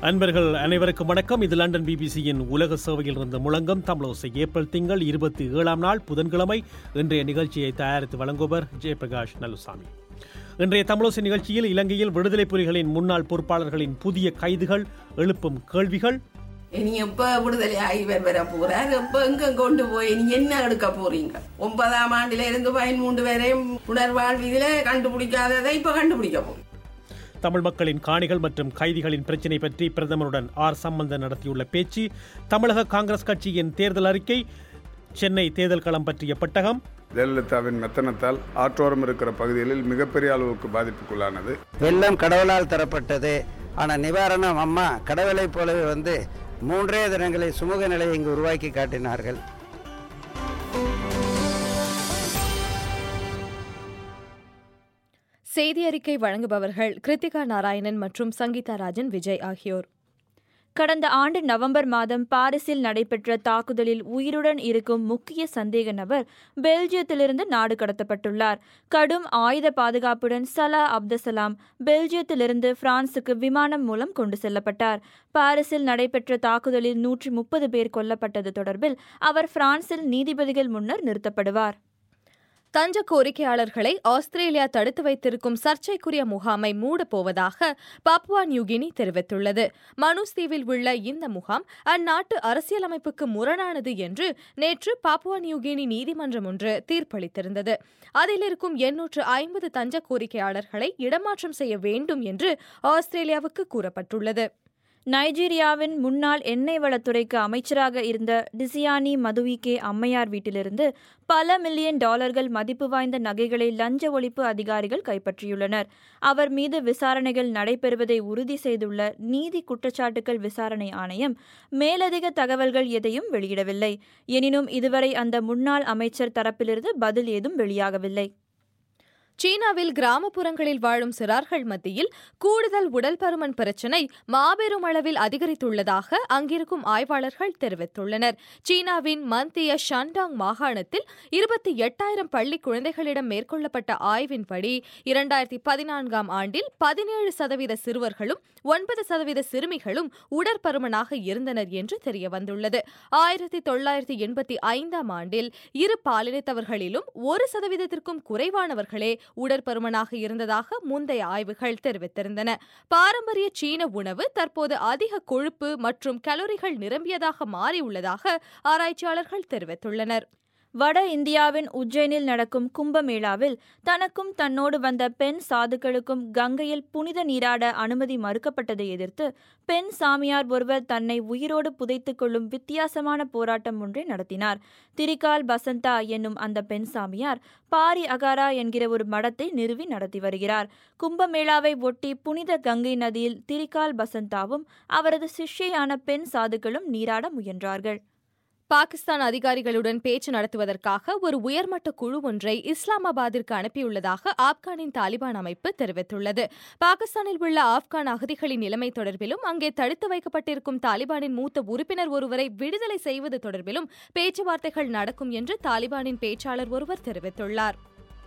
அன்பர்கள் அனைவருக்கும் வணக்கம். இது லண்டன் பிபிசியின் உலக சேவையில் இருந்து முழங்கும் தமிழோசை. ஏப்ரல் திங்கள் 27ஆம் நாள் புதன்கிழமை. இன்றைய நிகழ்ச்சியை தயாரித்து வழங்குவர் ஜெயபிரகாஷ் நல்லுசாமி. இன்றைய தமிழோசை நிகழ்ச்சியில் இலங்கையில் விடுதலை புலிகளின் முன்னாள் பொறுப்பாளர்களின் புதிய கைதுகள், எழுப்பும் கேள்விகள், இனி எப்ப விடுதலை ஆகி வர போறார், எப்ப எங்க கொண்டு போய் நீ என்ன எடுக்க போறீங்க? 9ஆம் ஆண்டில இருந்து 13 வரையும் புனர்வாழ்வில கண்டுபிடிக்காததை இப்ப கண்டுபிடிக்க போறோம். தமிழ் மக்களின் காணிகள் மற்றும் கைதிகளின் பிரச்சினை பற்றி பிரதமருடன் ஆர் சம்பந்தன் நடத்தியுள்ள பேச்சு, தமிழக காங்கிரஸ் கட்சியின் தேர்தல் அறிக்கை, சென்னை தேர்தல் களம் பற்றிய பெட்டகம், ஜெயலலிதாவின் மெத்தனத்தால் ஆற்றோரம் இருக்கிற பகுதிகளில் மிகப்பெரிய அளவுக்கு பாதிப்புக்குள்ளானது. வெள்ளம் கடவுளால் தரப்பட்டது, ஆனால் நிவாரணம் அம்மா கடவுளை போலவே 3 தினங்களில் சுமூக நிலையை இங்கு உருவாக்கி காட்டினார்கள். செய்தி அறிக்கை வழங்குபவர்கள் கிருத்திகா நாராயணன் மற்றும் சங்கீதா ராஜன் விஜய் ஆகியோர். கடந்த ஆண்டு நவம்பர் மாதம் பாரிஸில் நடைபெற்ற தாக்குதலில் உயிருடன் இருக்கும் முக்கிய சந்தேக நபர் பெல்ஜியத்திலிருந்து நாடு கடத்தப்பட்டுள்ளார். கடும் ஆயுத பாதுகாப்புடன் சலா அப்தசலாம் பெல்ஜியத்திலிருந்து பிரான்சுக்கு விமானம் மூலம் கொண்டு செல்லப்பட்டார். பாரிஸில் நடைபெற்ற தாக்குதலில் 130 பேர் கொல்லப்பட்டது தொடர்பில் அவர் பிரான்சில் நீதிபதிகள் முன்னர் நிறுத்தப்படுவார். தஞ்ச கோரிக்கையாளர்களை ஆஸ்திரேலியா தடுத்து வைத்திருக்கும் சர்ச்சைக்குரிய முகாமை மூடப்போவதாக பாப்புவா நியூகினி தெரிவித்துள்ளது. மனுஸ் தீவில் உள்ள இந்த முகாம் அந்நாட்டு அரசியலமைப்புக்கு முரணானது என்று நேற்று பாப்புவா நியூகினி நீதிமன்றம் ஒன்று தீர்ப்பளித்திருந்தது. அதில் இருக்கும் 850 தஞ்ச கோரிக்கையாளர்களை இடமாற்றம் செய்ய வேண்டும் என்று ஆஸ்திரேலியாவுக்கு கூறப்பட்டுள்ளது. நைஜீரியாவின் முன்னாள் எண்ணெய் வளத்துறைக்கு அமைச்சராக இருந்த டிசியானி மதுவிகே அம்மையார் வீட்டிலிருந்து பல மில்லியன் டாலர்கள் மதிப்பு வாய்ந்த நகைகளை லஞ்ச ஒழிப்பு அதிகாரிகள் கைப்பற்றியுள்ளனர். அவர் மீது விசாரணைகள் நடைபெறுவதை உறுதி செய்துள்ள நீதி குற்றச்சாட்டுகள் விசாரணை ஆணையம் மேலதிக தகவல்கள் எதையும் வெளியிடவில்லை. எனினும் இதுவரை அந்த முன்னாள் அமைச்சர் தரப்பிலிருந்து பதில் ஏதும் வெளியாகவில்லை. சீனாவில் கிராமப்புறங்களில் வாழும் சிறார்கள் மத்தியில் கூடுதல் உடல் பருமன் பிரச்சினை மாபெரும் அளவில் அதிகரித்துள்ளதாக அங்கிருக்கும் ஆய்வாளர்கள் தெரிவித்துள்ளனர். சீனாவின் மத்திய ஷான்டாங் மாகாணத்தில் 28,000 பள்ளி குழந்தைகளிடம் மேற்கொள்ளப்பட்ட ஆய்வின்படி 2014ஆம் ஆண்டில் 17% சிறுவர்களும் 9% சிறுமிகளும் உடற்பருமனாக இருந்தனர் என்று தெரியவந்துள்ளது. 1985ஆம் ஆண்டில் இரு பாலினத்தவர்களிலும் 1%த்திற்கும் குறைவானவர்களே உடற்பருமனாக இருந்ததாக முந்தைய ஆய்வுகள் தெரிவித்திருந்தன. பாரம்பரிய சீன உணவு தற்போது அதிக கொழுப்பு மற்றும் கலோரிகள் நிரம்பியதாக மாறியுள்ளதாக ஆராய்ச்சியாளர்கள் தெரிவித்துள்ளனர். வட இந்தியாவின் உஜ்ஜைனில் நடக்கும் கும்பமேளாவில் தனக்கும் தன்னோடு வந்த பெண் சாதுக்களுக்கும் கங்கையில் புனித நீராட அனுமதி மறுக்கப்பட்டதை எதிர்த்து பெண் சாமியார் ஒருவர் தன்னை உயிரோடு புதைத்துக் கொள்ளும் வித்தியாசமான போராட்டம் ஒன்றை நடத்தினார். திரிகால் பசந்தா என்னும் அந்த பெண் சாமியார் பாரி அகாரா என்கிற ஒரு மடத்தை நிறுவி நடத்தி வருகிறார். கும்பமேளாவை ஒட்டி புனித கங்கை நதியில் திரிகால் பசந்தாவும் அவரது சிஷ்யையான பெண் சாதுக்களும் நீராட முயன்றார்கள். பாகிஸ்தான் அதிகாரிகளுடன் பேச்சு நடத்துவதற்காக ஒரு உயர்மட்ட குழு ஒன்றை இஸ்லாமாபாத்திற்கு அனுப்பியுள்ளதாக ஆப்கானின் தாலிபான் அமைப்பு தெரிவித்துள்ளது. பாகிஸ்தானில் உள்ள ஆப்கான் அகதிகளின் நிலைமை தொடர்பிலும் அங்கே தடுத்து வைக்கப்பட்டிருக்கும் தாலிபானின் மூத்த உறுப்பினர் ஒருவரை விடுதலை செய்வது தொடர்பிலும் பேச்சுவார்த்தைகள் நடக்கும் என்று தாலிபானின் பேச்சாளர் ஒருவர் தெரிவித்துள்ளார்.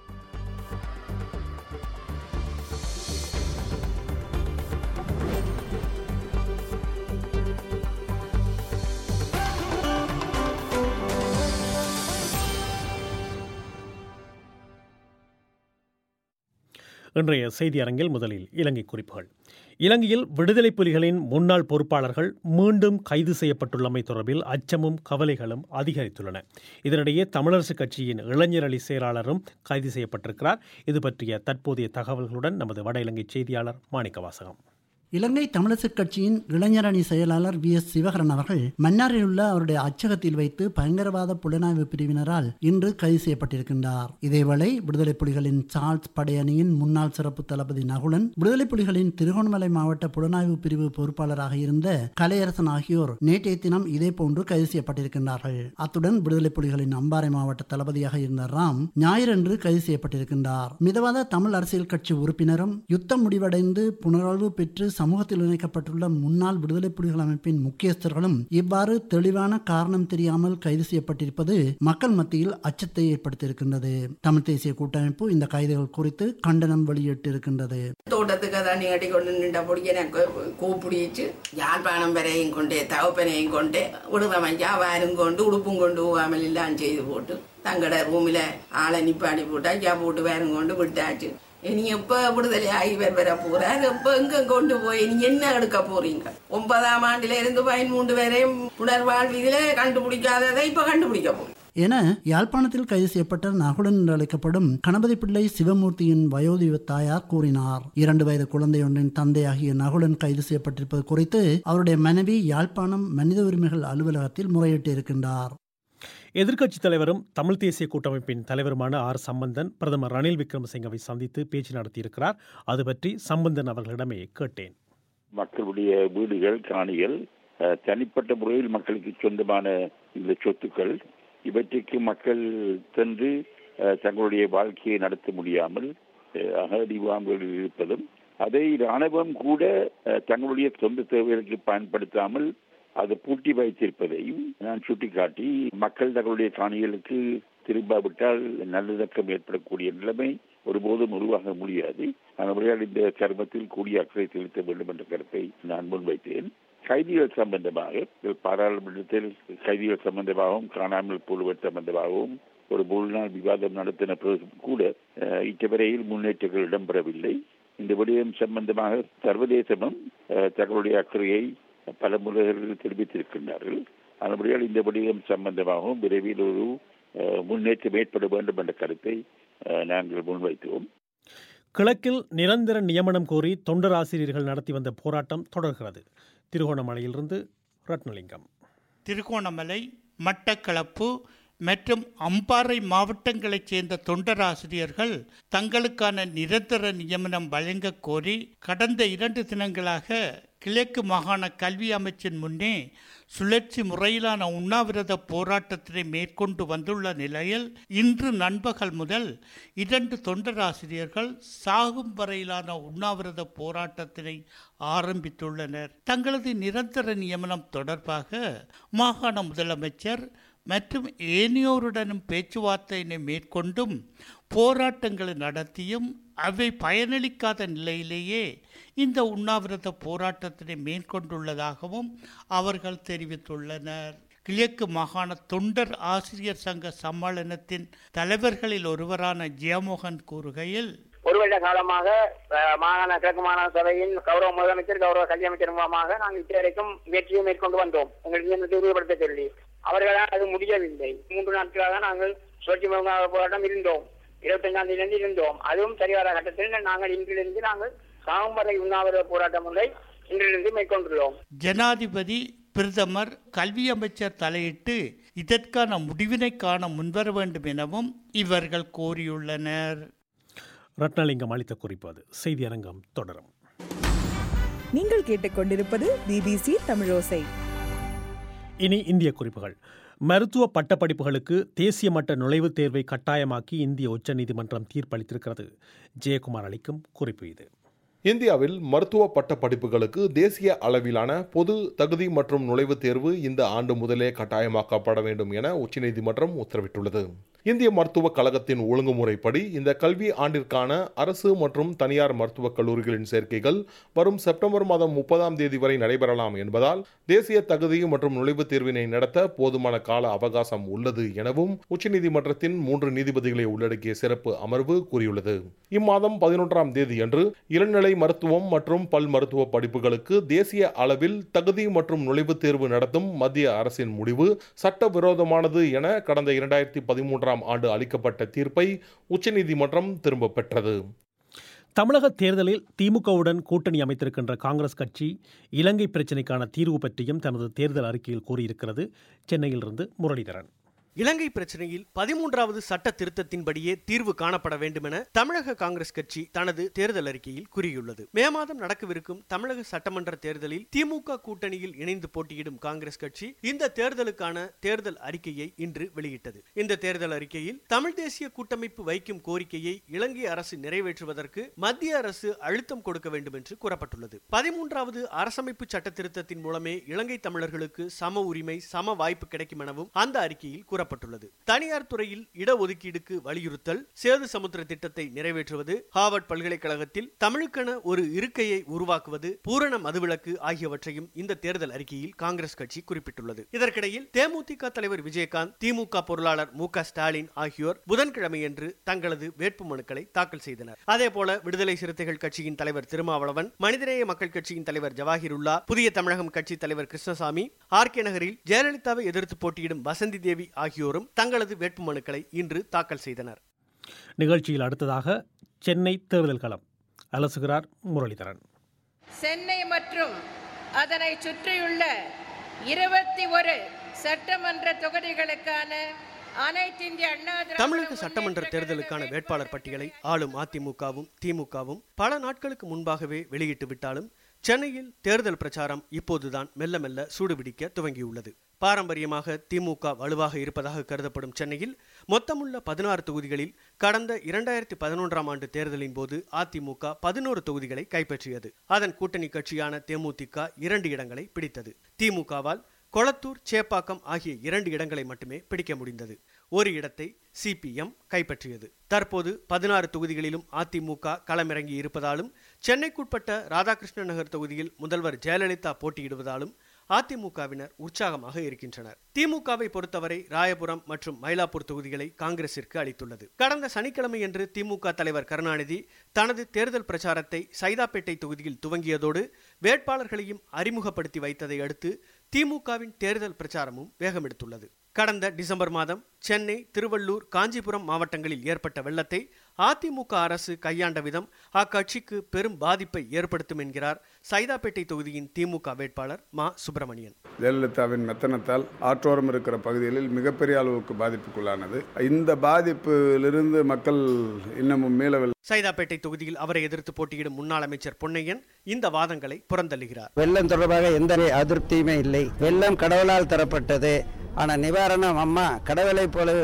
இன்றைய செய்தி அரங்கில் முதலில் இலங்கை குறிப்புகள். இலங்கையில் விடுதலை புலிகளின் முன்னாள் பொறுப்பாளர்கள் மீண்டும் கைது செய்யப்பட்டுள்ளமை தொடர்பில் அச்சமும் கவலைகளும் அதிகரித்துள்ளன. இதனிடையே தமிழரசுக் கட்சியின் இளைஞர் அணி செயலாளரும் கைது செய்யப்பட்டிருக்கிறார். இது பற்றிய தற்போதைய தகவல்களுடன் நமது வட இலங்கை செய்தியாளர் மாணிக்கவாசகம். இலங்கை தமிழரசுக் கட்சியின் இளைஞரணி செயலாளர் VS சிவகரன் அவர்கள் மன்னாரில் உள்ள அவருடைய அச்சகத்தில் வைத்து பயங்கரவாத புலனாய்வு பிரிவினரால் இன்று கைது செய்யப்பட்டிருக்கின்றார். இதேவேளை விடுதலை புலிகளின் சார்ல்ஸ் படையணியின் முன்னாள் சிறப்பு தளபதி நகுலன், விடுதலை புலிகளின் திருகோணமலை மாவட்ட புலனாய்வு பிரிவு பொறுப்பாளராக இருந்த கலையரசன் ஆகியோர் நேற்றைய தினம் இதேபோன்று கைது செய்யப்பட்டிருக்கின்றார்கள். அத்துடன் விடுதலை புலிகளின் அம்பாறை மாவட்ட தளபதியாக இருந்த ராம் ஞாயிறன்று கைது செய்யப்பட்டிருக்கின்றார். மிதவாத தமிழ் அரசியல் கட்சி உறுப்பினரும் யுத்தம் முடிவடைந்து புனர்வாழ்வு பெற்று சமூகத்தில் இணைக்கப்பட்டுள்ள முன்னாள் விடுதலை புலிகள் அமைப்பின் முக்கியஸ்தர்களும் இவ்வாறு தெளிவான காரணம் தெரியாமல் கைது செய்யப்பட்டிருப்பது மக்கள் மத்தியில் அச்சத்தை ஏற்படுத்தியிருக்கின்றது. தமிழ் தேசிய கூட்டமைப்பு இந்த கைதுகள் குறித்து கண்டனம் வெளியிட்டிருக்கின்றது. தோட்டத்துக்கு தண்ணி கட்டி கொண்டு நின்ற பொடிய எனக்கு கூப்பிடிச்சு யாழ்ப்பாணம் வரையும் கொண்டே தவப்பனையும் கொண்டே விடுதமைக்கா வாரும் கொண்டு உடுப்பும் கொண்டு போகாமல் எல்லாம் செய்து போட்டு தங்கட ரூமில் ஆளை நிப்பாடி போட்டு ஐயா போட்டு வேறும் கொண்டு விட்டாச்சு. நீ எப்ப விடுதலை ஆகி வர போறாரு, எப்ப எங்க கொண்டு போய் நீ என்ன எடுக்க போறீங்க? 9ஆம் ஆண்டுல இருந்து 13 வரையும் புனர்வாழ்விதில கண்டுபிடிக்காததை இப்ப கண்டுபிடிக்க போறீங்க என யாழ்ப்பாணத்தில் கைது செய்யப்பட்ட நகுடன் என்று அழைக்கப்படும் கணபதி பிள்ளை சிவமூர்த்தியின் வயோதிக தாயார் கூறினார். 2 வயது குழந்தையொன்றின் தந்தையாகிய நகுடன் கைது செய்யப்பட்டிருப்பது குறித்து அவருடைய மனைவி யாழ்ப்பாணம் மனித உரிமைகள் அலுவலகத்தில் முறையிட்டு இருக்கின்றார். எதிர்க்கட்சித் தலைவரும் தமிழ் தேசிய கூட்டமைப்பின் தலைவருமான ஆர் சம்பந்தன் பிரதமர் ரணில் விக்ரமசிங்கவை சந்தித்து பேச்சு நடத்தியிருக்கிறார். அது பற்றி சம்பந்தன் அவர்களிடமே கேட்டேன். மக்களுடைய வீடுகள், காணிகள், தனிப்பட்ட முறையில் மக்களுக்கு சொந்தமான இந்த சொத்துக்கள், இவற்றுக்கு மக்கள் சென்று தங்களுடைய வாழ்க்கையை நடத்த முடியாமல் அகடிவாங்கலில் இருப்பதும், அதை இராணுவம் கூட தங்களுடைய சொந்த தேவைகளுக்கு பயன்படுத்தாமல் அதை பூட்டி வைத்திருப்பதையும் நான் சுட்டிக்காட்டி, மக்கள் தங்களுடைய காணிகளுக்கு திரும்பாவிட்டால் நல்லிணக்கம் ஏற்படக்கூடிய நிலைமை ஒருபோதும் உருவாக முடியாது. அதனால் இந்த கர்மத்தில் கூடிய அக்கறை செலுத்த வேண்டும் என்ற கருத்தை நான் முன்வைத்தேன். கைதிகள் சம்பந்தமாக பாராளுமன்றத்தில் கைதிகள் சம்பந்தமாகவும் காணாமல் போடுவது சம்பந்தமாகவும் ஒரு 3 நாள் விவாதம் நடத்தின பிறகு கூட இத்தவரையில் முன்னேற்றங்கள் இடம்பெறவில்லை. இந்த விடயம் சம்பந்தமாக சர்வதேசமும் தங்களுடைய அக்கறையை பல முறைகளில் தெரிவித்திருக்கின்றார்கள். அதன்படியால் இந்த விடயம் சம்பந்தமாகவும் விரைவில் ஒரு முன்னேற்றம் ஏற்பட வேண்டும் என்ற கருத்தை நாங்கள் முன்வைத்தோம். கிழக்கில் நிரந்தர நியமனம் கோரி தொண்டர் ஆசிரியர்கள் நடத்தி வந்த போராட்டம் தொடர்கிறது. திருகோணமலையிலிருந்து ரத்னலிங்கம். திருகோணமலை, மட்டக்களப்பு மற்றும் அம்பாறை மாவட்டங்களைச் சேர்ந்த தொண்டராசிரியர்கள் தங்களுக்கான நிரந்தர நியமனம் வழங்க கோரி கடந்த 2 தினங்களாக கிழக்கு மாகாண கல்வி அமைச்சின் முன்னே சுழற்சி முறையிலான உண்ணாவிரத போராட்டத்தினை மேற்கொண்டு வந்துள்ள நிலையில் இன்று நண்பகல் முதல் 2 தொண்டராசிரியர்கள் சாகும் வரையிலான உண்ணாவிரத போராட்டத்தினை ஆரம்பித்துள்ளனர். தங்களது நிரந்தர நியமனம் தொடர்பாக மாகாண முதலமைச்சர் மற்றும் ஏனையோருடனும் பேச்சுவார்த்தையினை மேற்கொண்டும் போராட்டங்களை நடத்தியும் அவை பயனளிக்காத நிலையிலேயே இந்த உண்ணாவிரத போராட்டத்தினை மேற்கொண்டுள்ளதாகவும் அவர்கள் தெரிவித்துள்ளனர். கிழக்கு மாகாண தொண்டர் ஆசிரியர் சங்க சம்மேளனத்தின் தலைவர்களில் ஒருவரான ஜெயமோகன் கூறுகையில், ஒரு வருட காலமாக மாகாண கிழக்கு மாகாண சபையின் கௌரவ முதலமைச்சர், கௌரவ கல்வி அமைச்சர் மூலமாக நாங்கள் இதுவரைக்கும் முயற்சியை மேற்கொண்டு வந்தோம். எங்களுக்கு உறுதிப்படுத்த சொல்லி அவர்களால் அது முடியவில்லை. 3 நாட்களாக நாங்கள் சுழற்சி போராட்டம் இருந்தோம். 25ஆம் தேதியிலிருந்து இருந்தோம். அதுவும் சரிவர கட்டத்தில் நாங்கள் இன்றிலிருந்து சாகும் வரை உண்ணாவிரத போராட்டம் ஒன்றை இன்றிலிருந்து மேற்கொண்டுள்ளோம். ஜனாதிபதி, பிரதமர், கல்வி அமைச்சர் தலையிட்டு இதற்கான முடிவினை காண முன்வர வேண்டும் எனவும் இவர்கள் கோரியுள்ளனர். ரத்னலிங்கம் அளித்த குறிப்பு. செய்தி அரங்கம் தொடரும். நீங்கள் கேட்டுக்கொண்டிருப்பது BBC தமிழோசை. இனி இந்திய குறிப்புகள். மருத்துவ பட்டப்படிப்புகளுக்கு தேசிய மட்ட நுழைவுத் தேர்வை கட்டாயமாக்கி இந்திய உச்சநீதிமன்றம் தீர்ப்பளித்திருக்கிறது. ஜெயக்குமார் அளிக்கும் குறிப்பு இது. இந்தியாவில் மருத்துவ பட்ட படிப்புகளுக்கு தேசிய அளவிலான பொது தகுதி மற்றும் நுழைவுத் தேர்வு இந்த ஆண்டு முதலே கட்டாயமாக்கப்பட வேண்டும் என உச்சநீதிமன்றம் உத்தரவிட்டுள்ளது. இந்திய மருத்துவக் கழகத்தின் ஒழுங்குமுறைப்படி இந்த கல்வி ஆண்டிற்கான அரசு மற்றும் தனியார் மருத்துவக் கல்லூரிகளின் சேர்க்கைகள் வரும் செப்டம்பர் மாதம் 30ஆம் தேதி வரை நடைபெறலாம் என்பதால் தேசிய தகுதி மற்றும் நுழைவுத் தேர்வினை நடத்த போதுமான கால அவகாசம் உள்ளது எனவும் உச்சநீதிமன்றத்தின் 3 நீதிபதிகளை உள்ளடக்கிய சிறப்பு அமர்வு கூறியுள்ளது. இம்மாதம் 11ஆம் தேதியன்று இளநிலை மருத்துவம் மற்றும் பல் மருத்துவ படிப்புகளுக்கு தேசிய அளவில் தகுதி மற்றும் நுழைவுத் தேர்வு நடத்தும் மத்திய அரசின் முடிவு சட்டவிரோதமானது என கடந்த 2013ஆம் ஆண்டு அளிக்கப்பட்ட தீர்ப்பை உச்சநீதிமன்றம் திரும்ப பெற்றது. தமிழக தேர்தலில் திமுகவுடன் கூட்டணி அமைத்திருக்கின்ற காங்கிரஸ் கட்சி இலங்கை பிரச்சினைக்கான தீர்வு பற்றியும் தனது தேர்தல் அறிக்கையில் கூறியிருக்கிறது. சென்னையிலிருந்து முரளிதரன். இலங்கை பிரச்சனையில் 13வது சட்ட திருத்தத்தின்படியே தீர்வு காணப்பட வேண்டும் என தமிழக காங்கிரஸ் கட்சி தனது தேர்தல் அறிக்கையில் கூறியுள்ளது. மே மாதம் நடக்கவிருக்கும் தமிழக சட்டமன்ற தேர்தலில் திமுக கூட்டணியில் இணைந்து போட்டியிடும் காங்கிரஸ் கட்சி இந்த தேர்தலுக்கான தேர்தல் அறிக்கையை இன்று வெளியிட்டது. இந்த தேர்தல் அறிக்கையில் தமிழ் தேசிய கூட்டமைப்பு வைக்கும் கோரிக்கையை இலங்கை அரசு நிறைவேற்றுவதற்கு மத்திய அரசு அழுத்தம் கொடுக்க வேண்டும் என்று கூறப்பட்டுள்ளது. 13வது அரசமைப்பு சட்ட திருத்தத்தின் மூலமே இலங்கை தமிழர்களுக்கு சம உரிமை, சம வாய்ப்பு கிடைக்கும் எனவும் அந்த அறிக்கையில் கூறப்பட்டுள்ளது. தனியார் துறையில் இடஒதுக்கீடுக்கு வலியுறுத்தல், சேது சமுத்திர திட்டத்தை நிறைவேற்றுவது, ஹார்வர்ட் பல்கலைக்கழகத்தில் தமிழுக்கென ஒரு இருக்கையை உருவாக்குவது, பூரண மதுவிலக்கு ஆகியவற்றையும் இந்த தேர்தல் அறிக்கையில் காங்கிரஸ் கட்சி குறிப்பிட்டுள்ளது. இதற்கிடையில் தேமுதிக தலைவர் விஜயகாந்த், திமுக பொருளாளர் மு.க. ஸ்டாலின் ஆகியோர் புதன்கிழமையன்று தங்களது வேட்புமனுக்களை தாக்கல் செய்தனர். அதேபோல விடுதலை சிறுத்தைகள் கட்சியின் தலைவர் திருமாவளவன், மனிதநேய மக்கள் கட்சியின் தலைவர் ஜவாஹிருல்லா, புதிய தமிழகம் கட்சி தலைவர் கிருஷ்ணசாமி, ஆர்கே நகரில் ஜெயலலிதாவை எதிர்த்து போட்டியிடும் வசந்தி தேவி ஆகியோரும் தங்களது வேட்புமனுக்களை இன்று தாக்கல் செய்தனர். நிகழ்ச்சியில் அடுத்ததாக சென்னை தேர்தல் களம் அலசுகிறார் முரளிதரன். சென்னை மற்றும் அதனை சுற்றியுள்ள 21 சட்டமன்ற தொகுதிகளுக்கான அனைத்து இந்திய அண்ணா தமிழக சட்டமன்ற தேர்தலுக்கான வேட்பாளர் பட்டியலை ஆளும் அதிமுகவும் திமுகவும் பல நாட்களுக்கு முன்பாகவே வெளியிட்டு விட்டாலும் சென்னையில் தேர்தல் பிரச்சாரம் இப்போதுதான் மெல்ல மெல்ல சூடுபிடிக்க துவங்கியுள்ளது. பாரம்பரியமாக திமுக வலுவாக இருப்பதாக கருதப்படும் சென்னையில் மொத்தமுள்ள 16 தொகுதிகளில் கடந்த 2011ஆம் ஆண்டு தேர்தலின் போது அதிமுக 11 தொகுதிகளை கைப்பற்றியது. அதன் கூட்டணி கட்சியான தேமுதிக 2 இடங்களை பிடித்தது. திமுகவால் கொளத்தூர், சேப்பாக்கம் ஆகிய 2 இடங்களை மட்டுமே பிடிக்க முடிந்தது. ஒரு இடத்தை சிபிஎம் கைப்பற்றியது. தற்போது 16 தொகுதிகளிலும் அதிமுக களமிறங்கி இருப்பதாலும் சென்னைக்குட்பட்ட ராதாகிருஷ்ண நகர் தொகுதியில் முதல்வர் ஜெயலலிதா போட்டியிடுவதாலும் அதிமுகவினர் உற்சாகமாக இருக்கின்றனர். திமுகவை பொறுத்தவரை ராயபுரம் மற்றும் மயிலாப்பூர் தொகுதிகளை காங்கிரசிற்கு அளித்துள்ளது. கடந்த சனிக்கிழமையன்று திமுக தலைவர் கருணாநிதி தனது தேர்தல் பிரச்சாரத்தை சைதாப்பேட்டை தொகுதியில் துவங்கியதோடு வேட்பாளர்களையும் அறிமுகப்படுத்தி வைத்ததை அடுத்து திமுகவின் தேர்தல் பிரச்சாரமும் வேகமெடுத்துள்ளது. கடந்த டிசம்பர் மாதம் சென்னை, திருவள்ளூர், காஞ்சிபுரம் மாவட்டங்களில் ஏற்பட்ட வெள்ளத்தை அதிமுக அரசு கையாண்ட விதம் அக்கட்சிக்கு பெரும் பாதிப்பை ஏற்படுத்தும் என்கிறார் சைதாப்பேட்டை தொகுதியின் திமுக வேட்பாளர் மா. சுப்பிரமணியன். ஜெயலலிதாவின் மெத்தனத்தால் ஆற்றோரம் இருக்கிற பகுதிகளில் மிகப்பெரிய அளவுக்கு பாதிப்புக்குள்ளானது. இந்த பாதிப்பிலிருந்து மக்கள் இன்னமும் மீளவில்லை. சைதாப்பேட்டை தொகுதியில் அவரை எதிர்த்து போட்டியிடும் முன்னாள் அமைச்சர் பொன்னையன் இந்த வாதங்களை புறந்தள்ளுகிறார். வெள்ளம் தொடர்பாக எந்த அதிருப்தியுமே இல்லை. வெள்ளம் கடவுளால் தரப்பட்டது. ஆனால் நிவாரணம் அம்மா கடவுளை போலவே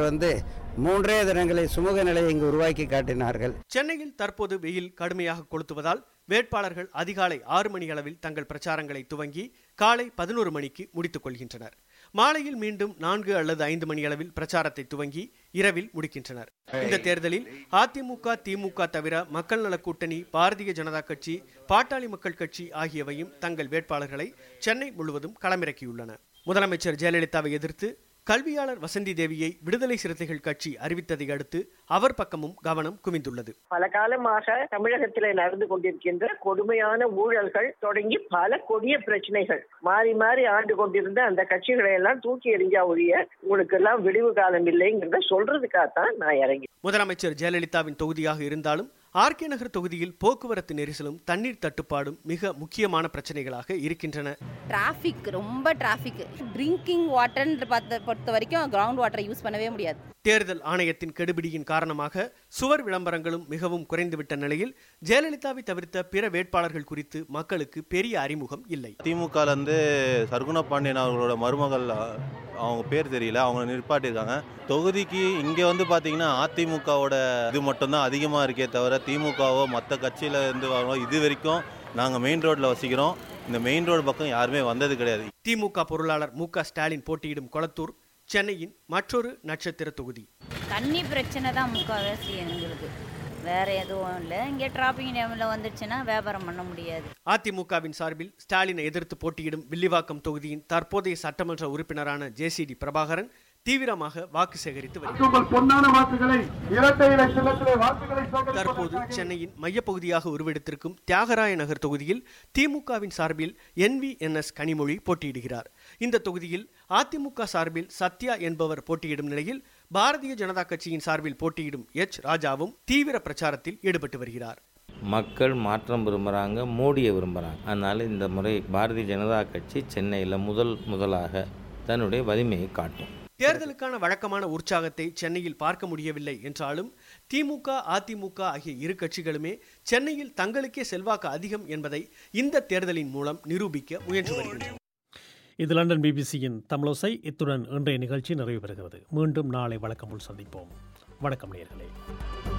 3 தினங்களை சுமூக நிலையை இங்கு உருவாக்கி காட்டினார்கள். சென்னையில் தற்போது வெயில் கடுமையாக கொளுத்துவதால் வேட்பாளர்கள் அதிகாலை 6 மணி அளவில் தங்கள் பிரச்சாரங்களை துவங்கி காலை 11 மணிக்கு முடித்துக் கொள்கின்றனர். மாலையில் மீண்டும் 4 அல்லது 5 மணி அளவில் பிரச்சாரத்தை துவங்கி இரவில் முடிக்கின்றனர். இந்த தேர்தலில் அதிமுக, திமுக தவிர மக்கள் நல கூட்டணி, பாரதிய ஜனதா கட்சி, பாட்டாளி மக்கள் கட்சி ஆகியவையும் தங்கள் வேட்பாளர்களை சென்னை முழுவதும் களமிறக்கியுள்ளன. முதலமைச்சர் ஜெயலலிதாவை எதிர்த்து கல்வியாளர் வசந்தி தேவியை விடுதலை சிறுத்தைகள் கட்சி அறிவித்ததை அடுத்து அவர் பக்கமும் கவனம் குவிந்துள்ளது. பல காலமாக தமிழகத்தில் நடந்து கொண்டிருக்கின்ற கொடுமையான ஊழல்கள் தொடங்கி பல கொடிய பிரச்சனைகள் மாறி மாறி ஆண்டு கொண்டிருந்த அந்த கட்சிகளை எல்லாம் தூக்கி எறிஞ்சா ஒழிய உங்களுக்கு எல்லாம் விடிவு காலம் இல்லைங்கிறத சொல்றதுக்காகத்தான் நான் இறங்கி. முதலமைச்சர் ஜெயலலிதாவின் தொகுதியாக இருந்தாலும் ஆர்கே நகர் தொகுதியில் போக்குவரத்து நெரிசலும் தண்ணீர் தட்டுப்பாடும் மிக முக்கியமான பிரச்சனைகளாக இருக்கின்றன. டிராபிக், ரொம்ப டிராபிக். ட்ரிங்கிங் வாட்டர் பொறுத்த வரைக்கும் கிரவுண்ட் வாட்டரை யூஸ் பண்ணவே முடியாது. தேர்தல் ஆணையத்தின் கெடுபிடியின் காரணமாக சுவர் விளம்பரங்களும் மிகவும் குறைந்துவிட்ட நிலையில் ஜெயலலிதாவை தவிர்த்த பிற வேட்பாளர்கள் குறித்து மக்களுக்கு பெரிய அறிமுகம் இல்லை. திமுக சர்குண பாண்டியன் அவர்களோட மருமகள், அவங்க பேர் தெரியல, அவங்க நிற்பாட்டிருக்காங்க தொகுதிக்கு. இங்கே பார்த்தீங்கன்னா அதிமுகவோட இது மட்டும்தான் அதிகமாக இருக்கே தவிர திமுகவோ மற்ற கட்சியில இருந்து வரணும். இது வரைக்கும் நாங்கள் மெயின் ரோட்ல வசிக்கிறோம். இந்த மெயின் ரோடு பக்கம் யாருமே வந்தது கிடையாது. திமுக பொருளாளர் மு.க. ஸ்டாலின் போட்டியிடும் கொளத்தூர் சென்னையின் மற்றொரு நட்சத்திர தொகுதி. தண்ணி பிரச்சனை தான் முக்கால்வாசி எங்களுக்கு, வேற எதுவும் இல்லை. இங்கே டிராபிக் நேமில் வந்துடுச்சுன்னா வியாபாரம் பண்ண முடியாது. அதிமுகவின் சார்பில் ஸ்டாலினை எதிர்த்து போட்டியிடும் வில்லிவாக்கம் தொகுதியின் தற்போதைய சட்டமன்ற உறுப்பினரான ஜே.சி.டி. பிரபாகரன் தீவிரமாக வாக்கு சேகரித்து வருகிறார். தற்போது சென்னையின் மையப்பகுதியாக உருவெடுத்திருக்கும் தியாகராய நகர் தொகுதியில் திமுகவின் சார்பில் NVNS கனிமொழி போட்டியிடுகிறார். இந்த தொகுதியில் அதிமுக சார்பில் சத்யா என்பவர் போட்டியிடும் நிலையில் பாரதிய ஜனதா கட்சியின் சார்பில் போட்டியிடும் H. ராஜாவும் தீவிர பிரச்சாரத்தில் ஈடுபட்டு வருகிறார். மக்கள் மாற்றம் விரும்புகிறாங்க, மோடியை விரும்புகிறாங்க. அதனால இந்த முறை பாரதிய ஜனதா கட்சி சென்னையில் முதலாக தன்னுடைய வலிமையை காட்டும். தேர்தலுக்கான வழக்கமான உற்சாகத்தை சென்னையில் பார்க்க முடியவில்லை என்றாலும் திமுக, அதிமுக ஆகிய இரு கட்சிகளுமே சென்னையில் தங்களுக்கே செல்வாக்கு அதிகம் என்பதை இந்த தேர்தலின் மூலம் நிரூபிக்க முயன்று வருகின்றன. இது லண்டன் பிபிசியின் தமிழோசை. இத்துடன் இன்றைய நிகழ்ச்சி நிறைவு பெறுகிறது. மீண்டும் நாளை வழக்கம் போல் சந்திப்போம். வணக்கம் நேயர்களே.